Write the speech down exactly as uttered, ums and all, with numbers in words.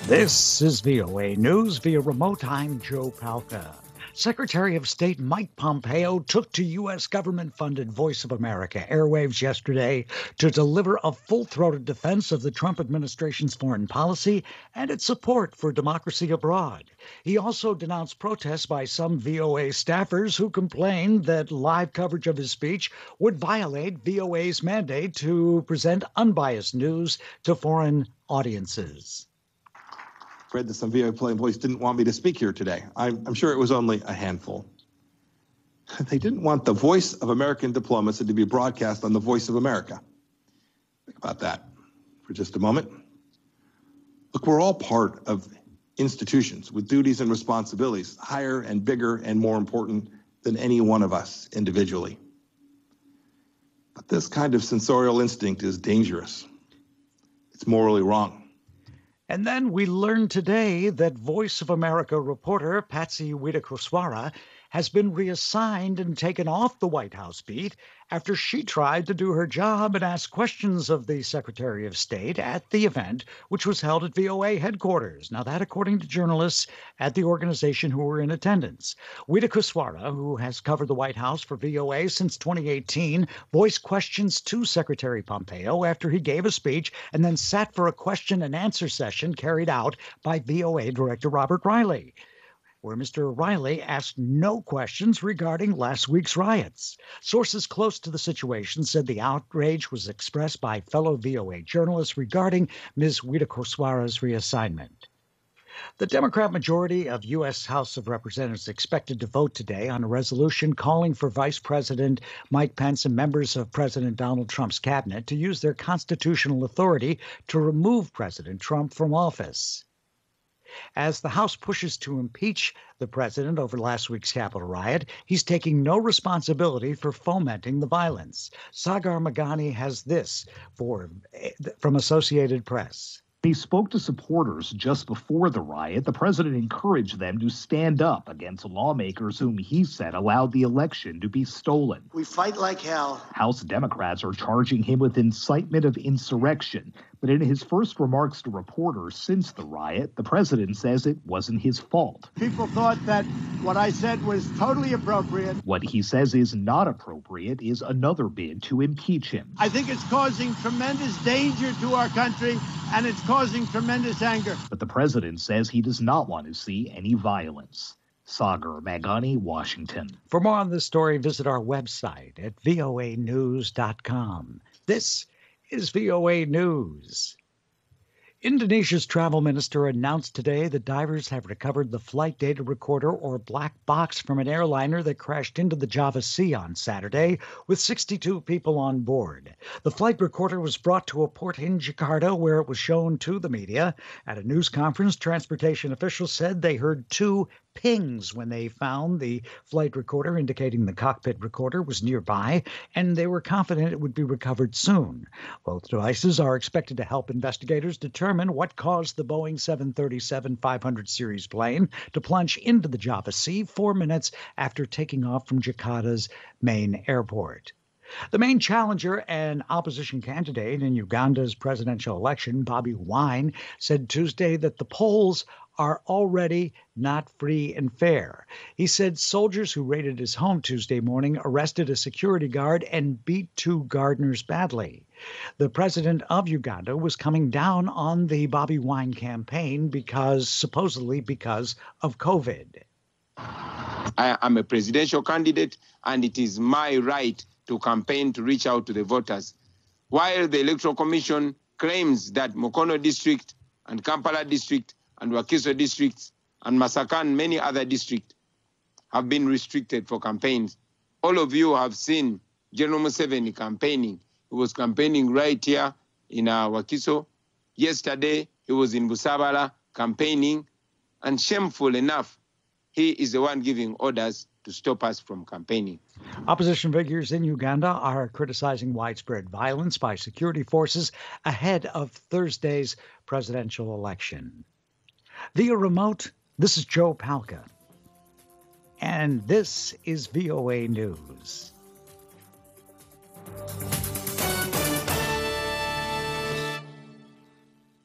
This is V O A News via remote. I'm Joe Palca. Secretary of State Mike Pompeo took to U S government-funded Voice of America airwaves yesterday to deliver a full-throated defense of the Trump administration's foreign policy and its support for democracy abroad. He also denounced protests by some V O A staffers who complained that live coverage of his speech would violate V O A's mandate to present unbiased news to foreign audiences. Read that some V O A employees didn't want me to speak here today. I'm, I'm sure it was only a handful. They didn't want the voice of American diplomacy to be broadcast on the Voice of America. Think about that for just a moment. Look, we're all part of institutions with duties and responsibilities higher and bigger and more important than any one of us individually. But this kind of censorial instinct is dangerous. It's morally wrong. And then we learned today that Voice of America reporter Patsy Widakuswara has been reassigned and taken off the White House beat after she tried to do her job and ask questions of the Secretary of State at the event, which was held at V O A headquarters. Now, that according to journalists at the organization who were in attendance. Widakuswara, who has covered the White House for V O A since twenty eighteen, voiced questions to Secretary Pompeo after he gave a speech and then sat for a question and answer session carried out by V O A Director Robert Riley, where Mister Riley asked no questions regarding last week's riots. Sources close to the situation said the outrage was expressed by fellow V O A journalists regarding Miz Widakuswara's reassignment. The Democrat majority of U S House of Representatives expected to vote today on a resolution calling for Vice President Mike Pence and members of President Donald Trump's cabinet to use their constitutional authority to remove President Trump from office. As the House pushes to impeach the president over last week's Capitol riot, he's taking no responsibility for fomenting the violence. Sagar Meghani has this for, from Associated Press. He spoke to supporters just before the riot. The president encouraged them to stand up against lawmakers whom he said allowed the election to be stolen. We fight like hell. House Democrats are charging him with incitement of insurrection. But in his first remarks to reporters since the riot, the president says it wasn't his fault. People thought that what I said was totally appropriate. What he says is not appropriate is another bid to impeach him. I think it's causing tremendous danger to our country, and it's causing tremendous anger. But the president says he does not want to see any violence. Sagar Meghani, Washington. For more on this story, visit our website at V O A news dot com. This is V O A News. Indonesia's travel minister announced today that divers have recovered the flight data recorder or black box from an airliner that crashed into the Java Sea on Saturday with sixty-two people on board. The flight recorder was brought to a port in Jakarta where it was shown to the media. At a news conference, transportation officials said they heard two pings when they found the flight recorder, indicating the cockpit recorder was nearby, and they were confident it would be recovered soon. Both devices are expected to help investigators determine what caused the Boeing seven thirty-seven five hundred series plane to plunge into the Java Sea four minutes after taking off from Jakarta's main airport. The main challenger and opposition candidate in Uganda's presidential election, Bobi Wine, said Tuesday that the polls are already not free and fair. He said soldiers who raided his home Tuesday morning arrested a security guard and beat two gardeners badly. The president of Uganda was coming down on the Bobi Wine campaign because, supposedly because of COVID. I am a presidential candidate, and it is my right to campaign to reach out to the voters. While the Electoral Commission claims that Mukono district and Kampala district and Wakiso districts and Masaka and many other districts have been restricted for campaigns. All of you have seen General Museveni campaigning. He was campaigning right here in uh, Wakiso. Yesterday, he was in Busabala campaigning. And shameful enough, he is the one giving orders to stop us from campaigning. Opposition figures in Uganda are criticizing widespread violence by security forces ahead of Thursday's presidential election. Via remote, this is Joe Palca, and this is V O A News.